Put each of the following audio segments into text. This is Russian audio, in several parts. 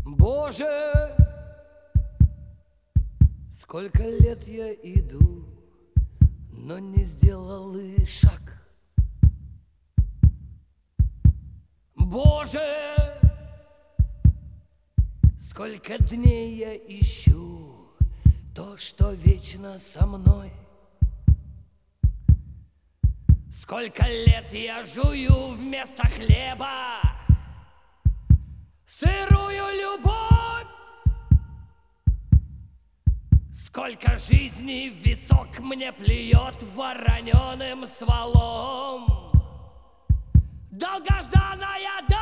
Боже, сколько лет я иду, но не сделал и шаг. Боже, сколько дней я ищу то, что вечно со мной. Сколько лет я жую вместо хлеба сырую любовь. Сколько жизней в висок мне плюет вороненым стволом долгожданная даль.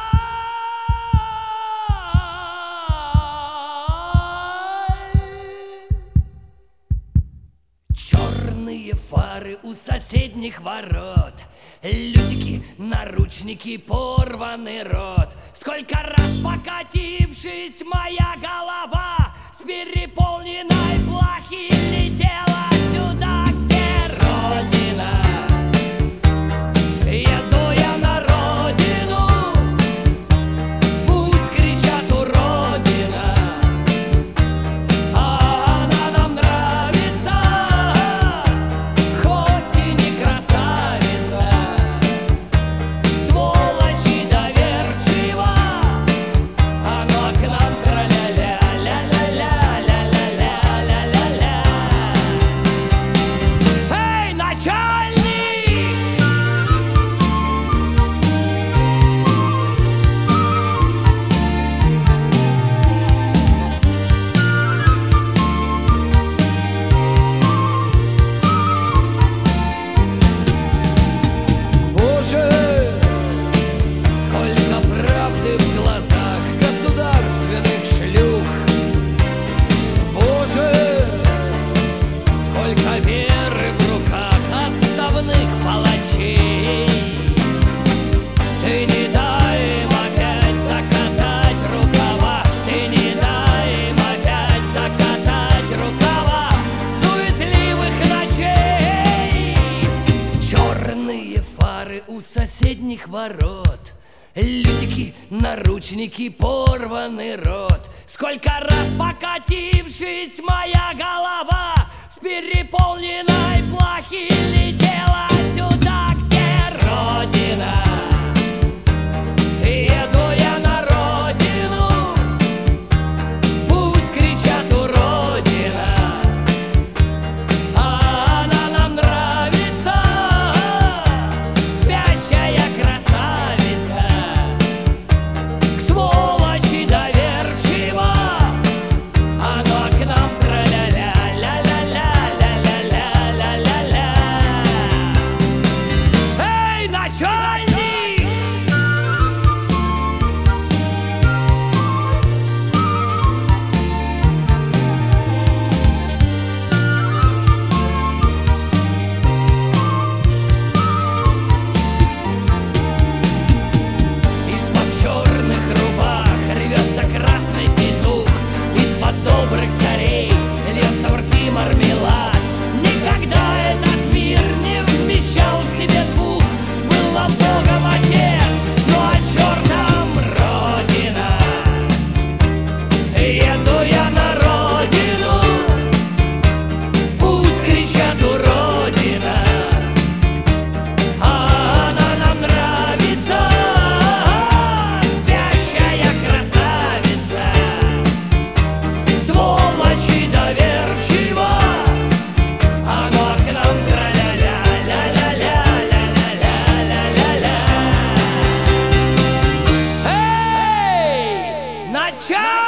Черные фары у соседних ворот, лютики, наручники, порванный рот. Сколько раз покатившись, моя голова с переполненной плахи летела сюда, где Родина. Еду я на родину, пусть кричат уродина, а она нам нравится, хоть и не красавица. Сволочь и доверчива, оно к нам тра-ля-ля, ля-ля-ля-ля-ля-ля-ля-ля-ля. Эй, начальник! Боже, сколько правды в глазах государственных шлюх. Боже, сколько веры в руках отставных палачей. Ты не дай им опять закатать рукава, ты не дай им опять закатать рукава суетливых ночей. Черные фары у соседних ворот, лютики, наручники, порванный рот. Сколько раз покатившись, моя голова с переполненной плахи летела сюда, где Родина. Еду я на родину, пусть кричат уродина, а она нам нравится, спящая красавица. К сволочи доверчива, оно к нам тра-ля-ля, ля-ля-ля-ля-ля-ля-ля-ля-ля. Эй, начальник! Из-под черных рубах рвется красный петух, из-под добрых царей льется в рты мармелад. Никогда этот мир не вмещал в себе двух. Был нам Богом Отец, ну а чертом Родина. Еду я на родину, пусть кричат уродина, а она нам нравится, спящая красавица. Сволочь и доверчива, оно к нам тра-ля-ля, ля-ля-ля, ля-ля-ля, ля-ля-ля-ля. Эй, начальник!